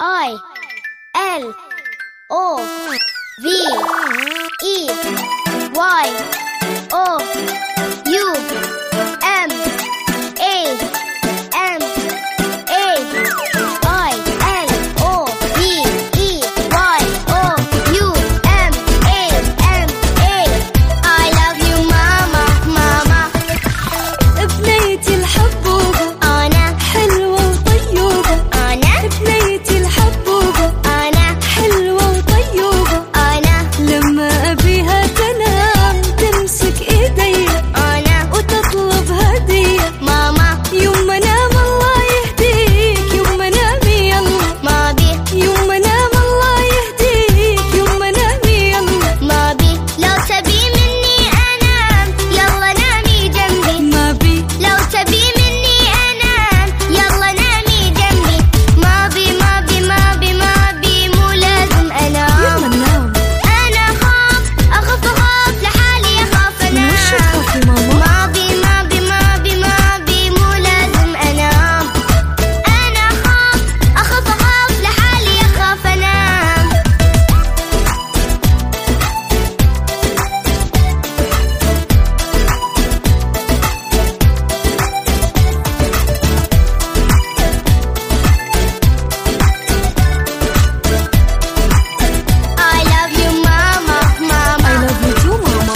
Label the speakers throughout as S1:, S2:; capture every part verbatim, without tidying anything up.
S1: I L O V E Y O U M A M A I L O V E Y O U M A M A I love you ماما ماما.
S2: بنيتي الحبوبة
S1: أنا
S2: حلوة وطيوبة،
S1: أنا
S2: بنيتي الحبوبة
S1: أنا
S2: حلوة وطيوبة،
S1: أنا
S2: لما أبيها تنام تمسك إيدي
S1: أنا
S2: وتطلب هدية.
S1: ماما
S2: يوم ما نام الله يهديك، يوم ما نامي يلا
S1: ما بي
S2: يوم ما نام الله يهديك، يوم ما نامي يلا
S1: ما بي لو تبي مني أنام يلا نامي جنبي،
S2: ما بي
S1: لو تبي مني أنام يلا نامي جنبي. ما بي ما بي ما بي ما بي مو لازم أنام.
S2: يلا ننام.
S1: أنا أخاف أخاف أخاف لحالي أخاف
S2: من وش
S1: أنام.
S2: تخافي ماما؟
S1: ما بي ما بي ما بي ما بي مو لازم أنام. أنا أخاف أخاف أخاف لحالي أخاف أنام. I love you ماما
S2: I
S1: ماما.
S2: love you too ماما.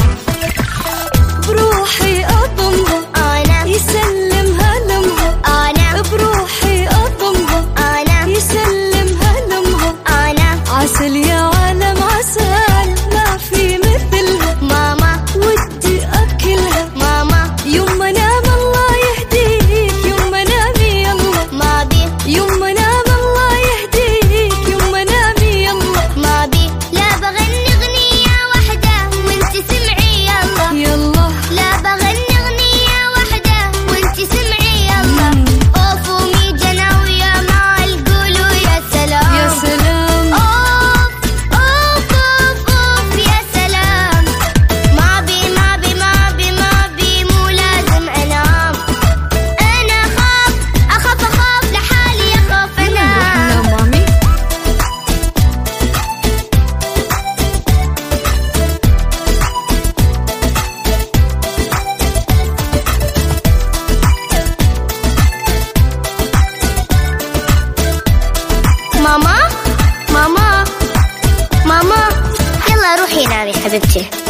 S2: بروحي أضمها
S1: أنا
S2: يسلمها لمها،
S1: أنا
S2: بروحي أضمها
S1: أنا
S2: يسلمها لمها.
S1: أنا
S2: عسل يا عالم عسل ما في مثلها،
S1: ماما
S2: ودي أكلها.
S1: ماما
S2: يوم ما نام الله يهديك، يوم ما نامي يلا
S1: ما بي
S2: يوم ما نام الله يهديك، يوم ما نامي يلا
S1: ما بي لا بغني أغنية واحدة وانت سمعي يلا.
S2: يلا
S1: لا بغني أغنية واحدة وانت سمعي يلا.
S2: مم.
S1: أوف وميجنا ويا مال قولوا يا سلام.
S2: يا سلام.
S1: أوف أوف أوف أوف يا سلام. ما بي ما بي ما بي ما بي مو لازم أنام. أنا أخاف أخاف أخاف لحالي أخاف
S2: نروح
S1: أنام.
S2: ننام مامي.
S1: ماما ماما ماما يلا روحي نامي حبيبتي.